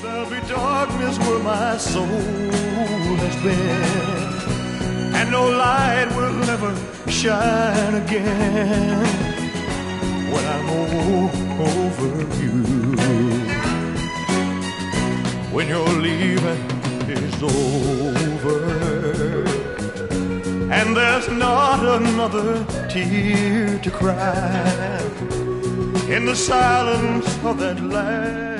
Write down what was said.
There'll be darkness where my soul has been, and no light will ever shine again when I'm over you. When your leaving is over and there's not another tear to cry in the silence of that last